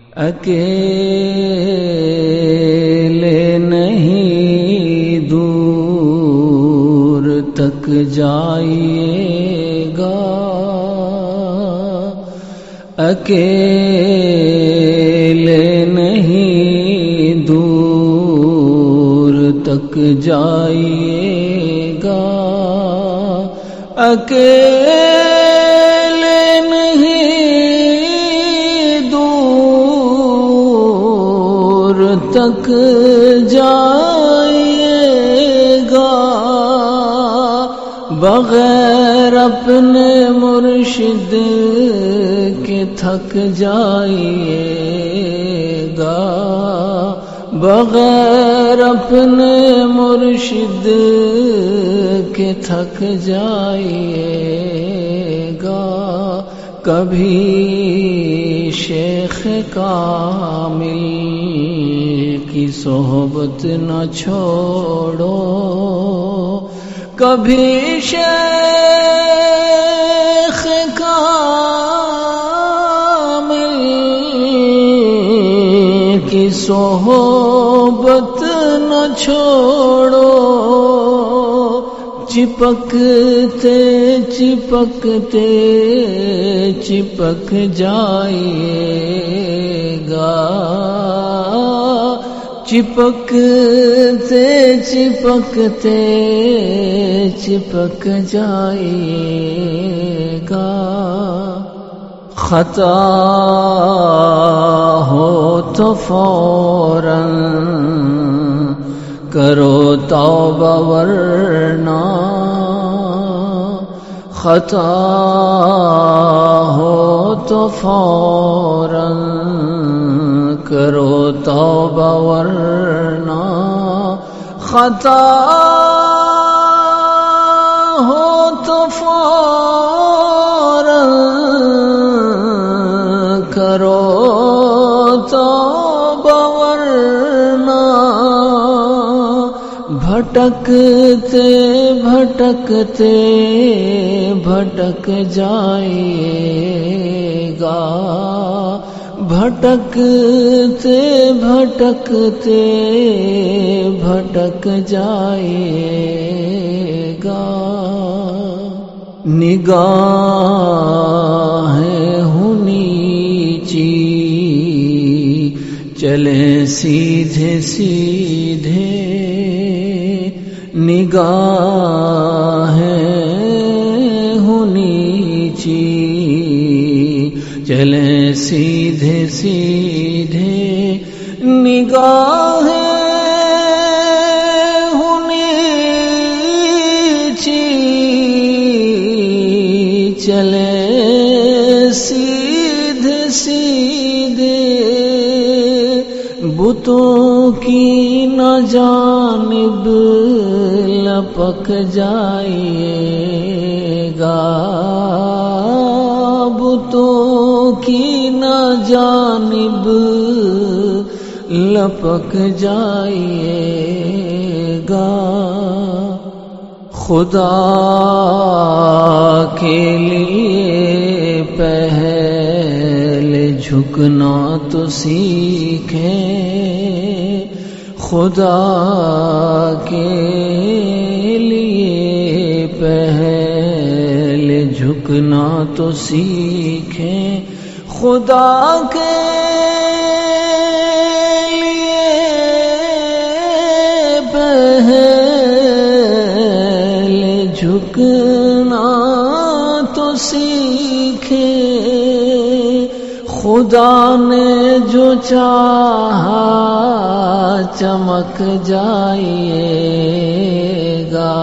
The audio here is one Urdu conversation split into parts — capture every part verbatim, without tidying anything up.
اکیلے نہیں دور تک جائیے گا، اکیلے نہیں دور تک جائیے گا، اکیلے نہیں دور تک جائیے گا، بغیر اپنے مرشد کے تھک جائیے گا، بغیر اپنے مرشد کے تھک جائیے گا، کبھی شیخ کامل کی صحبت نہ چھوڑو، کبھی شیخ کامل کی صحبت نہ چھوڑو، چپکتے چپکتے چپک جائیے گا، چپکتے چپکتے چپک جائیے گا، خطا ہو تو فوراً کرو توبہ، ورنہ خطا ہو تو فوراً کرو توبہ، ورنہ خطا ہو تو فوراً کرو توبہ، ورنہ بھٹکتے بھٹکتے بھٹک جائیے گا، بھٹکتے بھٹکتے بھٹک جائیے گا، نگاہیں ہوں نیچی چلے سیدھے سیدھے، نگاہیں ہوں نیچی چلیں سیدھے سیدھے، نگاہیں ہوں نیچی چلیں سیدھے سیدھے، بتوں کی نہ جانب لپک جائیے گا، بتوں کی نہ جانب لپک جائیے گا، خدا کے لیے پہلے جھکنا تو سیکھیں، خدا کے لیے پہلے جھکنا تو سیکھیں، خدا کے لیے پہلے جھکنا تو سیکھیں، خدا نے جو چاہا چمک جائیے گا،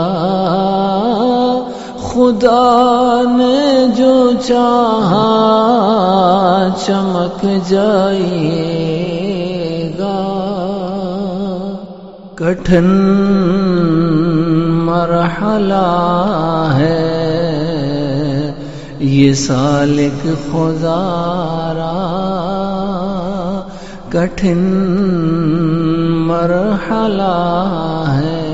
خدا نے جو چاہا چمک جائیے گا، کٹھن مرحلہ ہے یہ سالک خدا را، کٹھن مرحلہ ہے،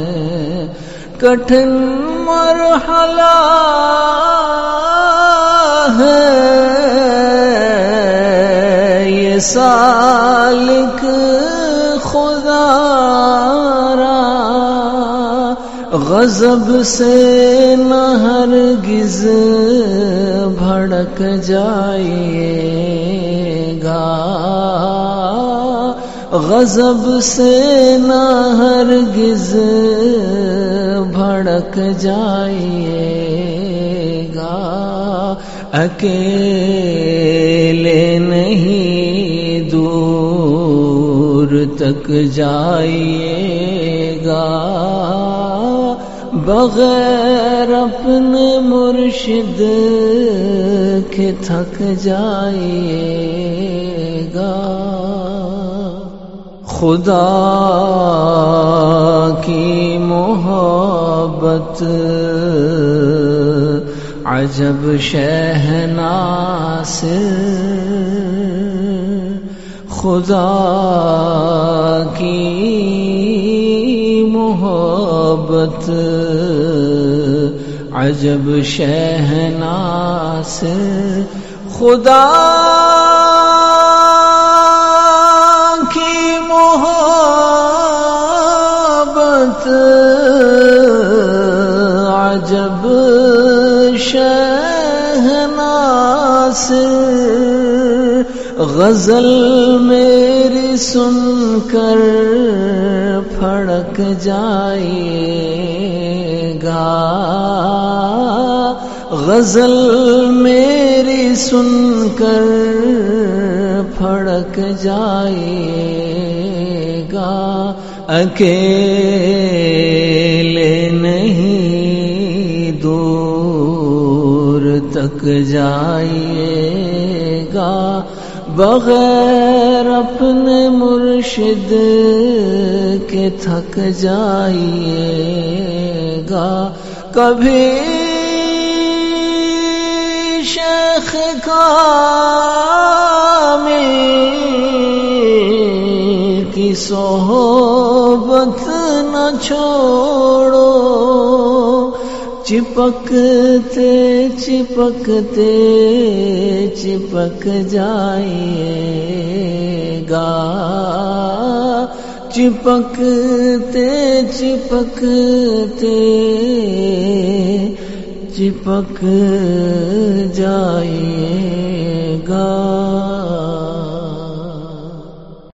کٹھن مرحلہ ہے یہ سالک خدا را غضب سے نہ ہرگز بھڑک جائیے گا، غضب سے نہ ہرگز بھڑک جائیے گا، اکیلے نہیں دور تک جائیے گا، بغیر اپنے مرشد کے تھک جائیے گا۔ خدا کی محبت عجب شہناز، خدا کی محبت عجب شہناز، خدا کی محبت عجب شہناز، غزل میری سن کر پھڑک جائیے گا، غزل میری سن کر پھڑک جائیے گا، اکیلے نہیں دور تک جائیے گا، بغیر اپنے مرشد کے تھک جائیے گا۔ کبھی شیخ کامل کی صحبت نہ چھوڑو، چپکتے چپکتے چپک جائیے گا، چپکتے چپکتے چپک جائیے گا۔